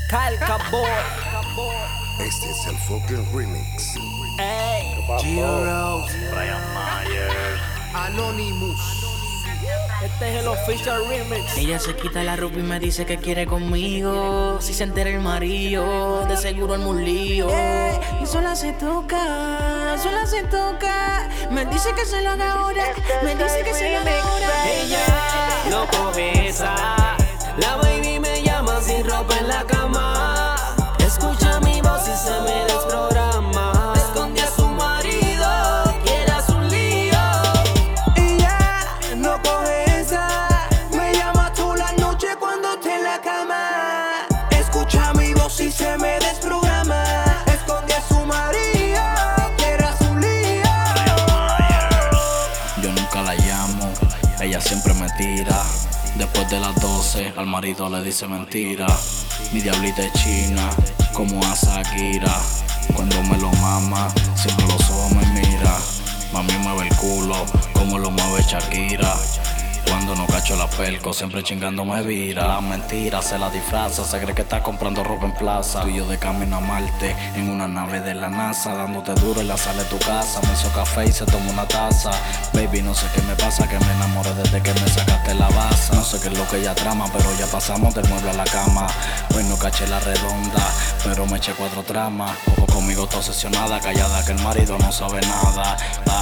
Calca Boy. Este es el fucking remix. Ey, G-Rose, Brian Myers, Anonymous. este es el official remix. Ella se quita la ropa y me dice que quiere conmigo. Si se entera el marido, de seguro arma un lío. Y sola se toca, sola se toca. Me dice que se lo haga ahora, me dice que se lo haga ahora. Ella no coge esa. La baby me llama sin ropa en la cama. Escucha mi voz y se me desprograma. Esconde a su marido, quiere a su lío. Ella no coge esa. Me llama toda la noche cuando esté en la cama. Escucha mi voz y se me desprograma. Esconde a su marido, quiere a su lío. yo nunca la llamo, ella siempre me tira. Después de las 12, al marido le dice mentira. Mi diablita es china, como a Shakira. Cuando me lo mama, siempre los ojos me mira. Mami mueve el culo, como lo mueve Shakira. Cuando no cacho la pelco, siempre chingando me vira. La mentira se la disfraza, se cree que está comprando ropa en plaza. Tú y yo de camino a Marte, en una nave de la NASA, dándote duro en la sala de tu casa. Me hizo café y se tomó una taza. Baby, no sé qué me pasa, que me enamoré desde que me sacaste la baza. No sé qué es lo que ella trama, pero ya pasamos del mueble a la cama. Hoy no caché la redonda, pero me eché 4 tramas. Ojo conmigo está obsesionada, callada que el marido no sabe nada.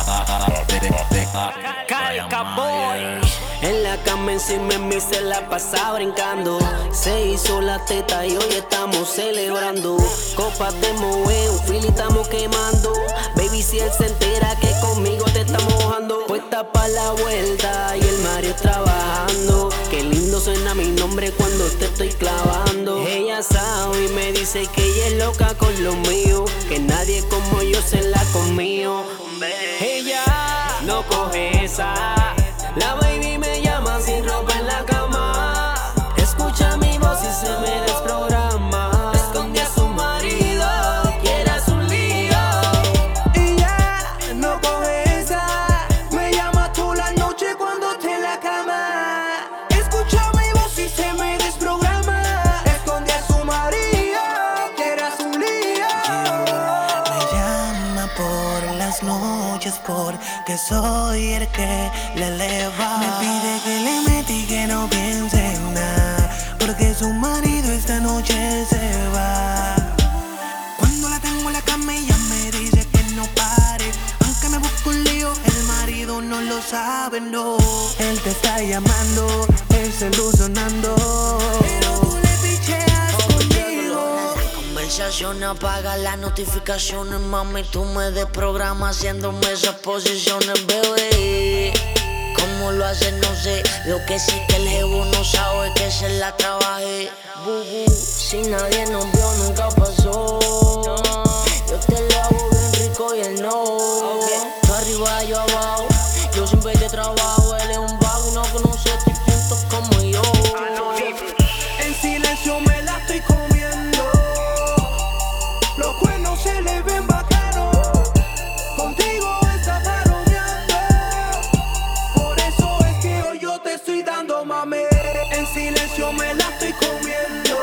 Calca Boy. En la cama encima en mí se la pasa brincando. Se hizo la teta y hoy estamos celebrando. Copas de Moe, un fili estamos quemando. Baby, si él se entera que conmigo te está mojando. Puesta pa' la vuelta y el Mario trabajando. Qué lindo suena mi nombre cuando te estoy clavando. Ella sabe y me dice que ella es loca con lo mío. Que nadie como yo se la comió. Ella no coge esa. La baby me llama sin ropa en la cama. Escucha mi voz y se me desprograma. Esconde a su marido, quiere a su lío. Ella no coge esa. Me llama toda la noche cuando esté en la cama. Escucha mi voz y se me desprograma. Esconde a su marido, quiere a su lío. Me llama por las noches porque soy el que le eleva. Me pide que le meta y que no piense en nada, porque su marido esta noche se va. Cuando la tengo en la cama ella me dice que no pare. Aunque me busco un lío, el marido no lo sabe, no. Él te está llamando, el celu sonando, pero tú le picheas conmigo. Conversación, apaga las notificaciones, mami, tú me desprogramas haciéndome esas posiciones, bebé. Cómo lo haces no sé, lo que sí que el jevo no sabe que se la trabajé. Si nadie nos vio nunca pasó. Yo te lo hago bien rico y él no. Tú arriba, yo abajo, yo siempre te trabajo. Él es un vago y no conoce distintos como yo. En silencio me la estoy comiendo. Los cuernos se le ven bacanos. Contigo está palomeando. Por eso es que hoy yo te estoy dando mame. En silencio me la estoy comiendo.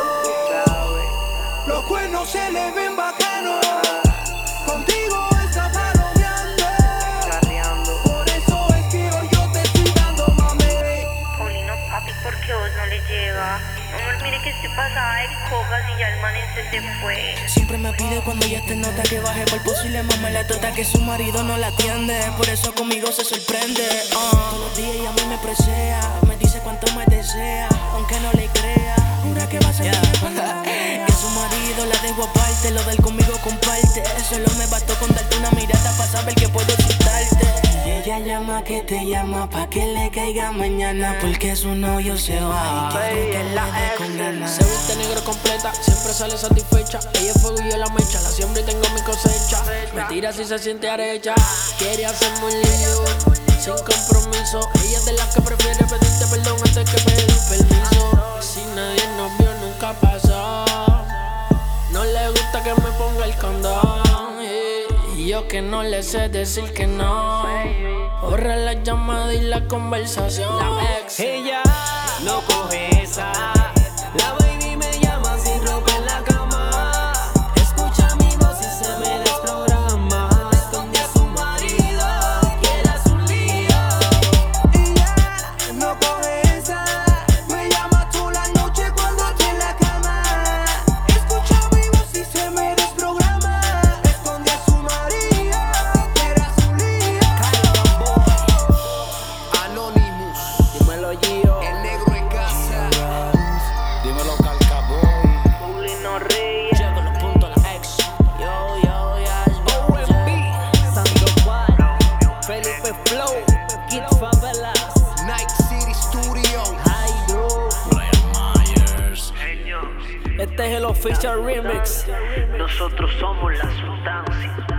Los cuernos se le ven bacanos. Contigo está palomeando. Por eso es que hoy yo te estoy dando mame. Paulino, papi, ¿por qué vos no le llevas? Amor, mire que estoy pasada de copas y ya el man se fue. Siempre me pide cuando ya te nota que baje por posible mamá la tota que su marido no la atiende. Por eso conmigo se sorprende. Todos los días ella a mí me presea, me dice cuánto me desea, aunque no le crea, jura que va a ser cuando la vea. Que su marido la dejo aparte, lo del conmigo comparte. Solo me bastó con darte una mirada para saber que puedo excitarte. Y ella llama que te llama pa' que le caiga mañana, porque su novio se va y quiere que la dé con ganas. Se viste negro completa, siempre sale satisfecha. Ella es fuego y yo la mecha, la siembra y tengo mi cosecha. Me tira si se siente arecha, quiere hacerme un lío sin compromiso. Ella es de las que prefiere pedirte perdón antes que pedir permiso. Si nadie nos vio nunca pasó, no le gusta que me ponga el condón. Y yo que no le sé decir que no. Borra la llamada y la conversación. La ex. Ella no coge esa. La baby me llama sin ropa en la Este es el official remix. Nosotros somos la sustancia.